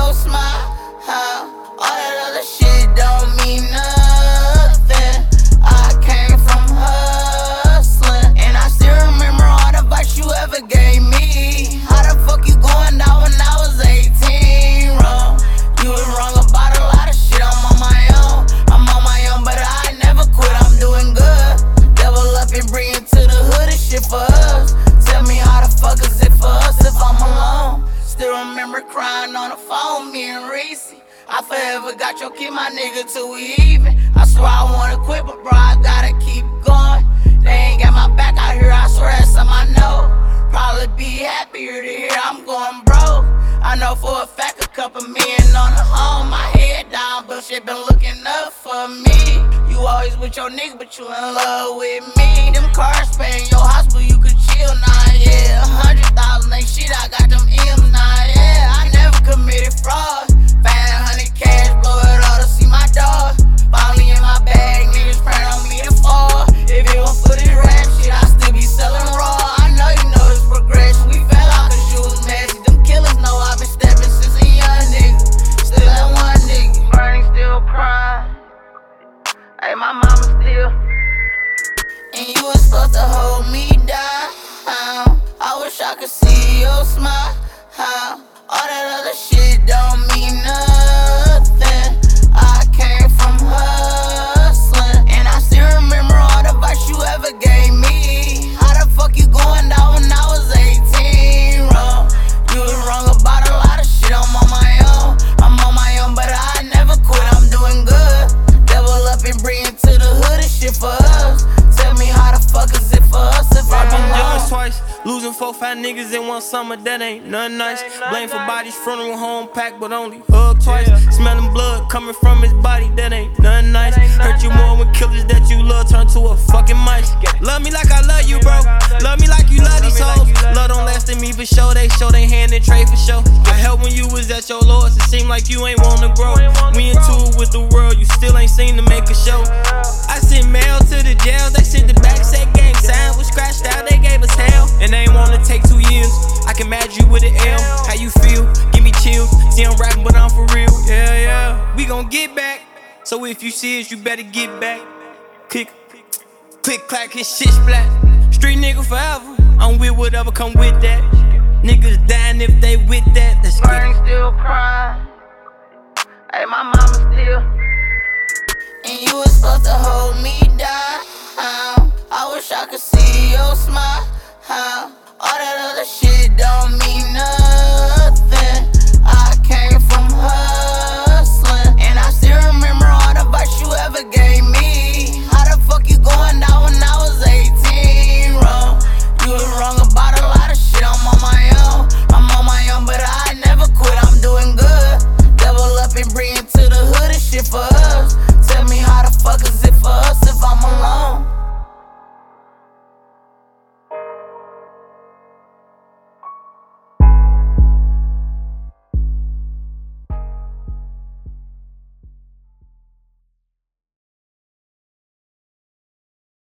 your smile. All that other shit don't mean nothing. I came from hustling, and I still remember all the advice you ever gave me. How the fuck you going down when I was 18, wrong? You was wrong about a lot of shit. I'm on my own, but I never quit. I'm doing good. Double up and bring it to the hood and shit for us. Tell me how the fuck is it for us if I'm alone? Still remember crying on the phone, me and Reese. I forever got your kid, my nigga, till we even. I swear I wanna quit, but bro, I gotta keep going. They ain't got my back out here, I swear that's something I know. Probably be happier to hear I'm going broke. I know for a fact a couple million on the home. My head down, but shit been looking up for me. You always with your nigga, but you in love with me. Them cars paying your house, but you could chill now, yeah. 100,000 ain't shit, I got them M's now, yeah. I never committed fraud. 500 cash, blow it all to see my dog. Finally in my bag, niggas praying on me to fall. If it was for this rap shit, I still be selling raw. I know you know this progression. We fell out cause you was messy. Them killers know I've been stepping since a young nigga. Still that one nigga, burning, still crying. Hey, my mama still. And you was supposed to hold me down. I wish I could see your smile. All that other shit don't mean nothing. I came from hustling, and I still remember all the advice you ever gave me. How the fuck you going down when I was 18, wrong? You was wrong about a lot of shit. I'm on my own, but I never quit. I'm doing good. Double up and bring it to the hood and shit for us. Tell me how the fuck is it for us if I'm alone? Twice, losing 4-5 niggas in one summer, that ain't nothing nice. Blame for bodies, funeral home packed, but only hug twice. Smelling blood coming from his body, that ain't nothing nice. Hurt you more when killers that you love turn to a fucking mice. Love me like I love you, bro. Love me like you love these hoes. Love don't last in me for sure. They show they hand and trade for sure. I helped when you was at your lowest. It seemed like you ain't wanna grow. We into it with the world, you still ain't seen to make a show. I sent mail to the jail, they sent the back, said gang sign was scratched out, they gave us hell. And they ain't wanna take 2 years. I can match you with an L. How you feel? Give me chills. See, I'm rapping, but I'm for real. Yeah. We gon' get back. So if you see us, you better get back. Click, clack, his shit splat. Street nigga forever. I'm with whatever come with that. Niggas dying if they with that. Let's get it. Still crying. Hey, my mama still. And you was supposed to hold me